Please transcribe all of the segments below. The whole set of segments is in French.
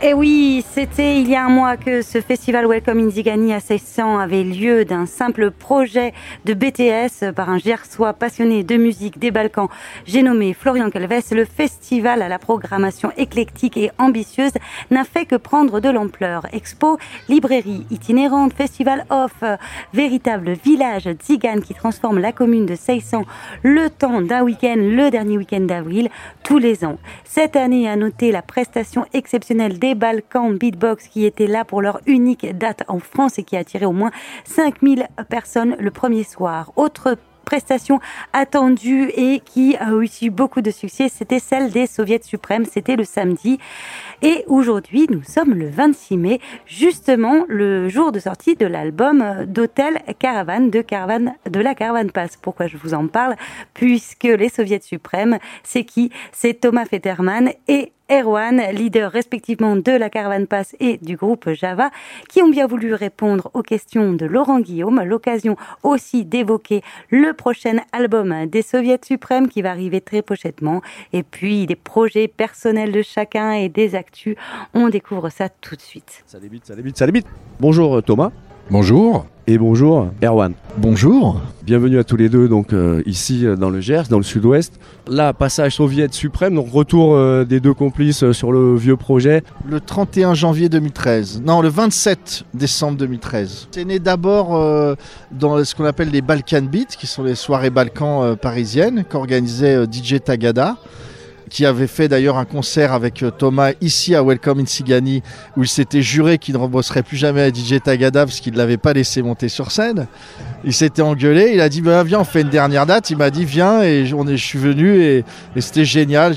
Et oui, c'était il y a un mois que ce festival Welcome in Zigani à 600 avait lieu d'un simple projet de BTS par un Gersois passionné de musique des Balkans. J'ai nommé Florian Calves. Le festival à la programmation éclectique et ambitieuse n'a fait que prendre de l'ampleur. Expo, librairie itinérante, festival off, véritable village Zigan qui transforme la commune de 600 le temps d'un week-end, le dernier week-end d'avril, tous les ans. Cette année, à noter la prestation exceptionnelle des Balkans Beatbox qui étaient là pour leur unique date en France et qui a attiré au moins 5000 personnes le premier soir. Autre prestation attendue et qui a eu beaucoup de succès, c'était celle des Soviets suprêmes, c'était le samedi. Et aujourd'hui, nous sommes le 26 mai, justement le jour de sortie de l'album d'Hôtel Caravane, de la Caravane Pass. Pourquoi je vous en parle? Puisque les Soviets suprêmes, c'est qui? C'est Thomas Fetterman et Erwan, leaders respectivement de la Caravane Pass et du groupe Java, qui ont bien voulu répondre aux questions de Laurent Guillaume. L'occasion aussi d'évoquer le prochain album des Soviets suprêmes qui va arriver très prochainement. Et puis des projets personnels de chacun et des actus. On découvre ça tout de suite. Ça débite. Bonjour Thomas. Bonjour. Et bonjour Erwan. Bonjour. Bienvenue à tous les deux donc ici dans le Gers, dans le sud-ouest. Là, passage Soviet suprême, donc retour des deux complices sur le vieux projet. Le 31 janvier 2013. Non, le 27 décembre 2013. C'est né d'abord dans ce qu'on appelle les Balkan Beats, qui sont les soirées Balkans parisiennes, qu'organisait DJ Tagada, qui avait fait d'ailleurs un concert avec Thomas ici à Welcome in Zigani, où il s'était juré qu'il ne rebosserait plus jamais à DJ Tagada parce qu'il ne l'avait pas laissé monter sur scène. Il s'était engueulé, il a dit bah, viens on fait une dernière date, il m'a dit viens et je suis venu et c'était génial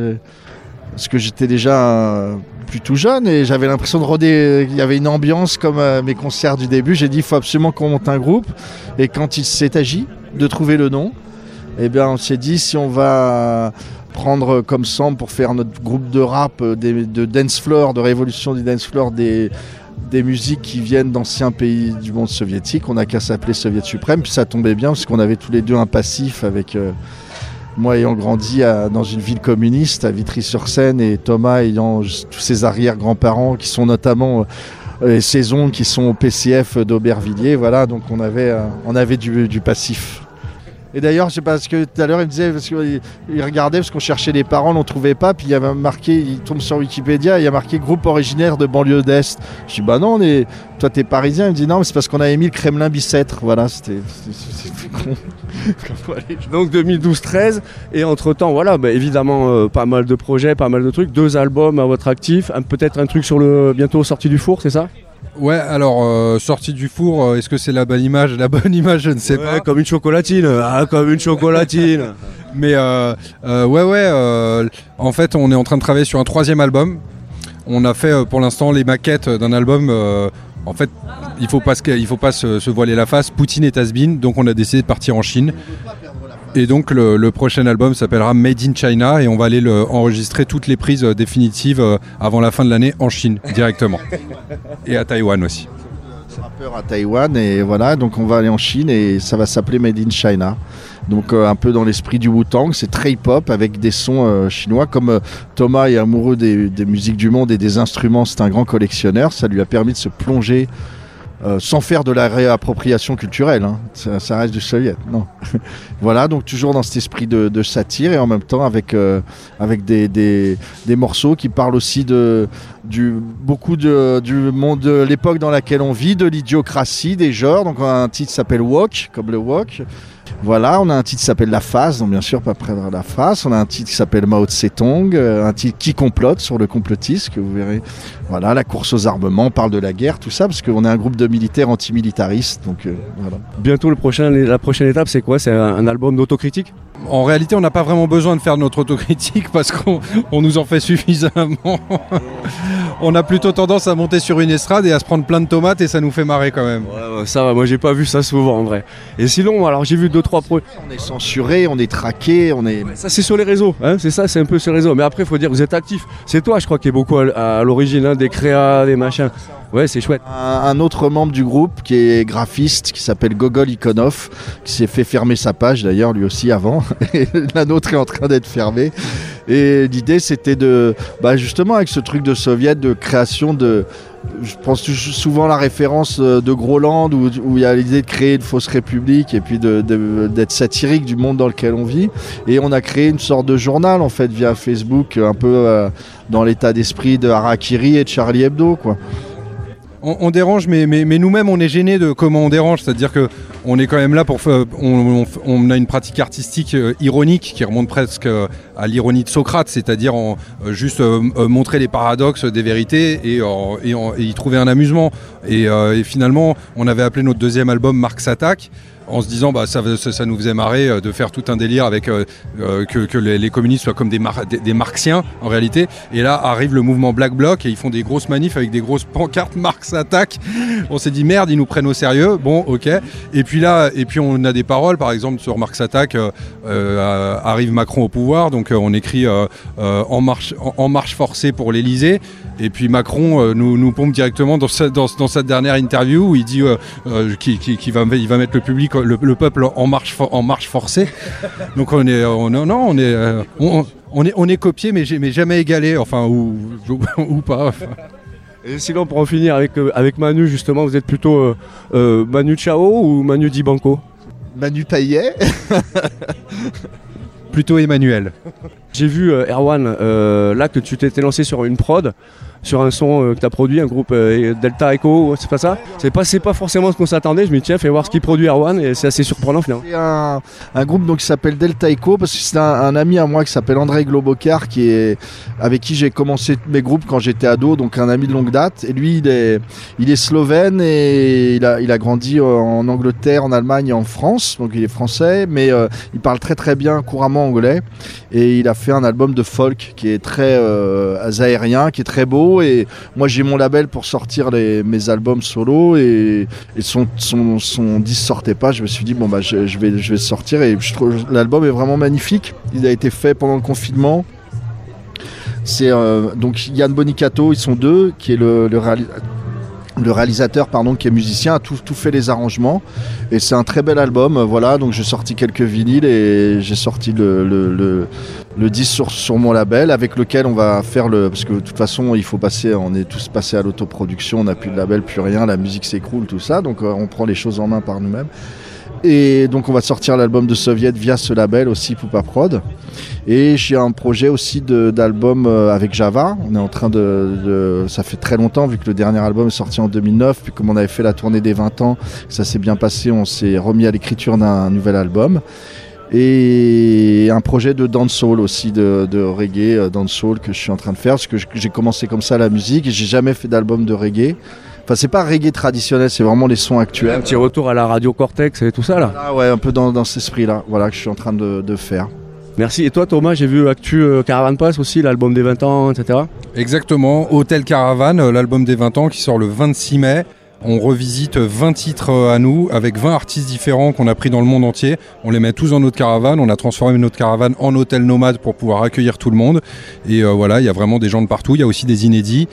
parce que j'étais déjà plus tout jeune et j'avais l'impression de rôder, il y avait une ambiance comme mes concerts du début. J'ai dit il faut absolument qu'on monte un groupe et quand il s'est agi de trouver le nom, eh bien on s'est dit si on va prendre comme sample pour faire notre groupe de rap, de dance floor, de révolution du dance floor, des musiques qui viennent d'anciens pays du monde soviétique. On n'a qu'à s'appeler Soviet Suprême, puis ça tombait bien parce qu'on avait tous les deux un passif avec moi ayant grandi dans une ville communiste à Vitry-sur-Seine et Thomas ayant tous ses arrière-grands-parents qui sont notamment ses oncles qui sont au PCF d'Aubervilliers. Voilà, donc on avait du passif. Et d'ailleurs, je sais pas, parce que tout à l'heure, il me disait, parce qu'il regardait, parce qu'on cherchait les paroles, on ne trouvait pas, puis il y avait marqué, il tombe sur Wikipédia, il y a marqué groupe originaire de banlieue d'Est. Je dis, bah non, toi t'es parisien. Il me dit, non, mais c'est parce qu'on avait mis le Kremlin Bicêtre. Voilà, c'était con. Donc 2012-13, et entre-temps, voilà, bah, évidemment, pas mal de projets, pas mal de trucs, 2 albums à votre actif, peut-être un truc sur le bientôt sorti du four, c'est ça? Ouais, alors sortie du four, est-ce que c'est la bonne image? La bonne image, je ne sais pas. Comme une chocolatine, comme une chocolatine. Mais en fait, on est en train de travailler sur un 3e album. On a fait pour l'instant les maquettes d'un album. En fait, il faut pas se voiler la face. Poutine est has-been, donc on a décidé de partir en Chine. Et donc le prochain album s'appellera Made in China et on va aller enregistrer toutes les prises définitives avant la fin de l'année en Chine directement. Et à Taïwan aussi. Rappeur à Taïwan et voilà, donc on va aller en Chine et ça va s'appeler Made in China. Donc un peu dans l'esprit du Wu-Tang, c'est très hip-hop avec des sons chinois. Comme Thomas est amoureux des musiques du monde et des instruments, c'est un grand collectionneur, ça lui a permis de se plonger sans faire de la réappropriation culturelle, hein. Ça reste du soviet, non. Voilà, donc toujours dans cet esprit de satire et en même temps avec des morceaux qui parlent aussi du monde, de l'époque dans laquelle on vit, de l'idiocratie, des genres. Donc on a un titre qui s'appelle Walk, comme le Walk. Voilà, on a un titre qui s'appelle La Phase, donc bien sûr pas prendre la face. On a un titre qui s'appelle Mao Tse-tung, un titre qui complote sur le complotisme, que vous verrez. Voilà, la course aux armements, on parle de la guerre, tout ça, parce qu'on est un groupe de militaires antimilitaristes. Donc voilà. Bientôt la prochaine étape, c'est quoi? C'est un album d'autocritique? En réalité, on n'a pas vraiment besoin de faire notre autocritique parce qu'on nous en fait suffisamment. On a plutôt tendance à monter sur une estrade et à se prendre plein de tomates et ça nous fait marrer quand même. Ouais, ça va, moi j'ai pas vu ça souvent en vrai. Et sinon, alors j'ai vu 2-3 projets. On est censuré, on est traqué, on est... Ça c'est sur les réseaux, hein, c'est ça, c'est un peu sur les réseaux. Mais après, il faut dire que vous êtes actif. C'est toi, je crois, qui est beaucoup à l'origine, hein, des créas, des machins. Ouais, c'est chouette. Un autre membre du groupe qui est graphiste, qui s'appelle Gogol Ikonov, qui s'est fait fermer sa page d'ailleurs lui aussi avant. Et la nôtre est en train d'être fermée. Et l'idée c'était de, justement avec ce truc de soviet, de création de... Je pense souvent à la référence de Groland où il y a l'idée de créer une fausse république et puis d'être satirique du monde dans lequel on vit. Et on a créé une sorte de journal en fait via Facebook, un peu dans l'état d'esprit de Harakiri et de Charlie Hebdo, quoi. On dérange, mais nous-mêmes on est gênés de comment on dérange, c'est-à-dire que on est quand même là pour on a une pratique artistique ironique qui remonte presque à l'ironie de Socrate, c'est-à-dire juste montrer les paradoxes des vérités et y trouver un amusement. Et finalement, on avait appelé notre deuxième album Marx Attack, en se disant ça nous faisait marrer de faire tout un délire avec que les communistes soient comme des marxiens en réalité. Et là arrive le mouvement Black Bloc et ils font des grosses manifs avec des grosses pancartes Marx Attack. On s'est dit merde, ils nous prennent au sérieux. Bon, ok. Et puis on a des paroles, par exemple sur Marx Attack, arrive Macron au pouvoir, donc on écrit en marche forcée pour l'Elysée. Et puis Macron nous pompe directement dans cette dernière interview où il dit qu'il va mettre le peuple en marche forcée. Donc on est copié mais jamais égalé, enfin ou pas. Enfin. Et sinon, pour en finir avec Manu, justement, vous êtes plutôt Manu Chao ou Manu Dibanco? Manu Payet. Plutôt Emmanuel. J'ai vu Erwan, là que tu t'étais lancé sur une prod, sur un son que tu as produit, un groupe Delta Echo, c'est pas ça? C'est pas forcément ce qu'on s'attendait. Je me dis tiens, fais voir ce qu'il produit Erwan, et c'est assez surprenant finalement. C'est un groupe donc, qui s'appelle Delta Echo, parce que c'est un ami à moi qui s'appelle André Globocar, avec qui j'ai commencé mes groupes quand j'étais ado, donc un ami de longue date. Et lui, il est slovène et il a grandi en Angleterre, en Allemagne et en France, donc il est français, mais il parle très très bien couramment anglais. Et il a fait un album de folk qui est très aérien, qui est très beau. Et moi j'ai mon label pour sortir mes albums solo et son disque sortait pas. Je me suis dit je vais sortir, et je trouve l'album est vraiment magnifique. Il a été fait pendant le confinement. C'est donc Yann Bonicato, ils sont deux, qui est le réalisateur qui est musicien, a tout fait les arrangements, et c'est un très bel album. Voilà, donc j'ai sorti quelques vinyles et j'ai sorti le disque sur mon label, avec lequel on va faire parce que de toute façon on est tous passés à l'autoproduction, on n'a plus de label, plus rien, la musique s'écroule, tout ça, donc on prend les choses en main par nous-mêmes. Et donc on va sortir l'album de Soviet via ce label aussi, Poupa Prod. Et j'ai un projet aussi d'album avec Java. On est en train ça fait très longtemps, vu que le dernier album est sorti en 2009, puis comme on avait fait la tournée des 20 ans, ça s'est bien passé, on s'est remis à l'écriture d'un nouvel album. Et un projet de dancehall aussi, de reggae dancehall que je suis en train de faire, parce que j'ai commencé comme ça la musique et j'ai jamais fait d'album de reggae. Enfin, c'est pas reggae traditionnel, c'est vraiment les sons actuels. Un petit retour à la radio Cortex et tout ça là. Ah ouais, un peu dans cet esprit-là, voilà, que je suis en train de faire. Merci. Et toi Thomas, j'ai vu Actu Caravan Pass aussi, l'album des 20 ans, etc. Exactement, Hôtel Caravane, l'album des 20 ans qui sort le 26 mai. On revisite 20 titres à nous, avec 20 artistes différents qu'on a pris dans le monde entier. On les met tous dans notre caravane. On a transformé notre caravane en hôtel nomade pour pouvoir accueillir tout le monde. Et voilà, il y a vraiment des gens de partout. Il y a aussi des inédits.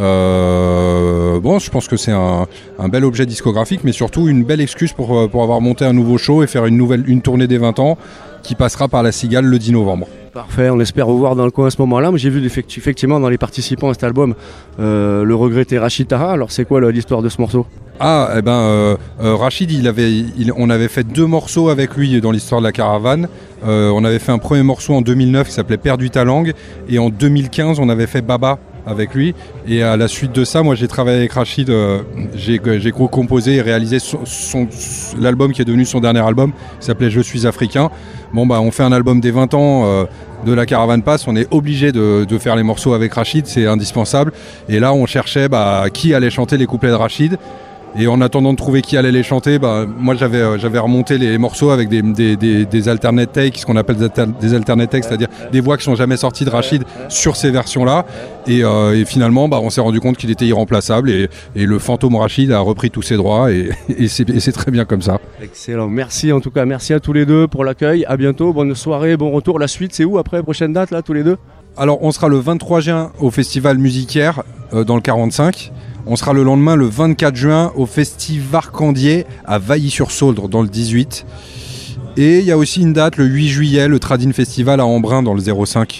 Je pense que c'est un bel objet discographique, mais surtout une belle excuse pour avoir monté un nouveau show et faire une tournée des 20 ans qui passera par la Cigale le 10 novembre. Parfait, on espère vous voir dans le coin à ce moment-là. Mais j'ai vu effectivement dans les participants à cet album le regretté Rachid Taha. Alors c'est quoi l'histoire de ce morceau? Rachid, on avait fait 2 morceaux avec lui dans l'histoire de la caravane. On avait fait un premier morceau en 2009 qui s'appelait Perdu ta langue, et en 2015 on avait fait Baba avec lui, et à la suite de ça, moi j'ai travaillé avec Rachid, j'ai composé et réalisé l'album qui est devenu son dernier album, qui s'appelait Je suis africain. On fait un album des 20 ans de la Caravan Pass, on est obligé de faire les morceaux avec Rachid, c'est indispensable. Et là on cherchait qui allait chanter les couplets de Rachid. Et en attendant de trouver qui allait les chanter, moi j'avais remonté les morceaux avec des alternate takes, ce qu'on appelle des alternate takes, c'est-à-dire des voix qui sont jamais sorties de Rachid sur ces versions-là. Et finalement, on s'est rendu compte qu'il était irremplaçable, et le fantôme Rachid a repris tous ses droits, et c'est très bien comme ça. Excellent, merci en tout cas, merci à tous les deux pour l'accueil, à bientôt, bonne soirée, bon retour. La suite c'est où après, prochaine date là, tous les deux? Alors on sera le 23 juin au Festival Musicaire dans le 45. On sera le lendemain, le 24 juin, au Festival Candier à Vailly-sur-Sauldre, dans le 18. Et il y a aussi une date, le 8 juillet, le Tradin Festival à Embrun, dans le 05.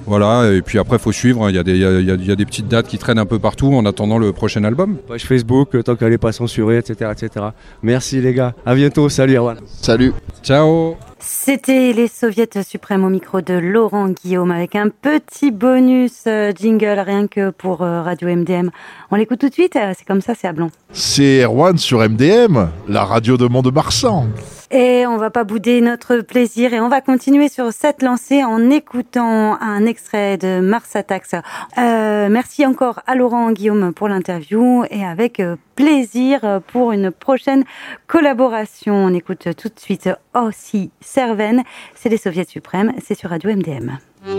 Voilà, et puis après, il faut suivre. Il y a des petites dates qui traînent un peu partout en attendant le prochain album. Page Facebook, tant qu'elle n'est pas censurée, etc., etc. Merci les gars. À bientôt. Salut Erwan. Salut. Ciao. C'était les Soviets suprêmes au micro de Laurent Guillaume avec un petit bonus jingle rien que pour Radio MDM. On l'écoute tout de suite, c'est comme ça, c'est à blanc. C'est Erwan sur MDM, la radio de Mont-de-Marsan. Et on va pas bouder notre plaisir et on va continuer sur cette lancée en écoutant un extrait de Mars Attacks. Merci encore à Laurent Guillaume pour l'interview et avec plaisir pour une prochaine collaboration. On écoute tout de suite Ossi Serven, c'est les Soviets suprêmes, c'est sur Radio MDM.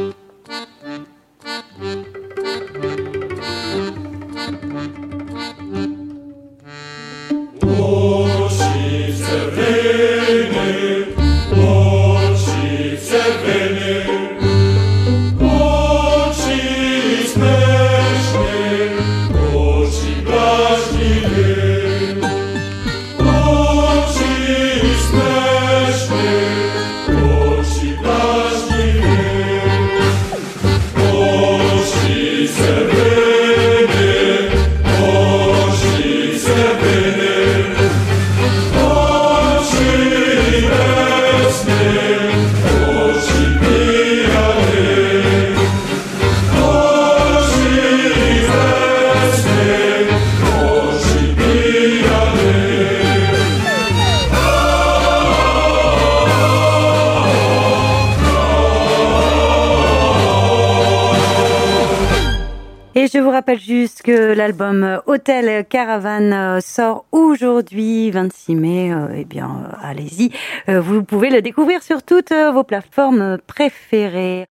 Et je vous rappelle juste que l'album Hôtel Caravane sort aujourd'hui, 26 mai. Eh bien, allez-y, vous pouvez le découvrir sur toutes vos plateformes préférées.